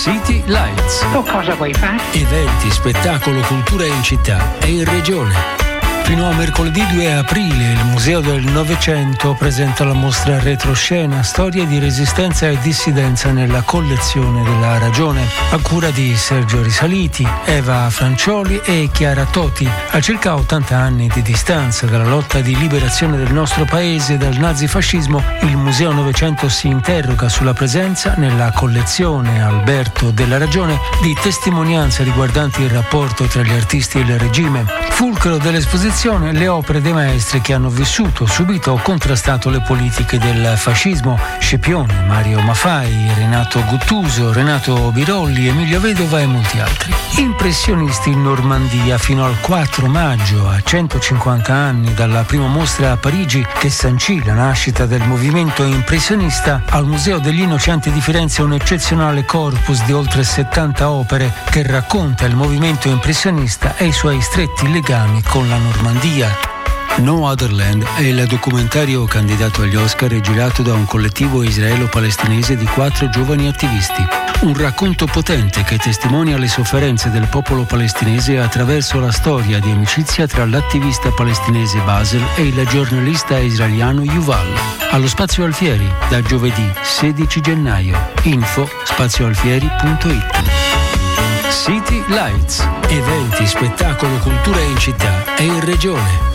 City Lights. Tu cosa vuoi fare? Eventi, spettacolo, cultura in città e in regione. Fino a mercoledì 2 aprile il Museo del Novecento presenta la mostra Retroscena, storie di resistenza e dissidenza nella collezione della Ragione, a cura di Sergio Risaliti, Eva Francioli e Chiara Toti. A circa 80 anni di distanza dalla lotta di liberazione del nostro paese dal nazifascismo, il Museo Novecento si interroga sulla presenza nella collezione Alberto della Ragione di testimonianze riguardanti il rapporto tra gli artisti e il regime. Fulcro dell'esposizione le opere dei maestri che hanno vissuto, subito o contrastato le politiche del fascismo: Scipione, Mario Maffai, Renato Guttuso, Renato Birolli, Emilio Vedova e molti altri. Impressionisti in Normandia fino al 4 maggio, a 150 anni dalla prima mostra a Parigi che sancì la nascita del movimento impressionista. Al Museo degli Innocenti di Firenze un eccezionale corpus di oltre 70 opere che racconta il movimento impressionista e i suoi stretti legami con la Normandia. No Other Land è il documentario candidato agli Oscar e girato da un collettivo israelo-palestinese di 4 giovani attivisti. Un racconto potente che testimonia le sofferenze del popolo palestinese attraverso la storia di amicizia tra l'attivista palestinese Basel e il giornalista israeliano Yuval. Allo Spazio Alfieri, da giovedì 16 gennaio. Info spazioalfieri.it. City Lights. Eventi, spettacolo, cultura in città e in regione.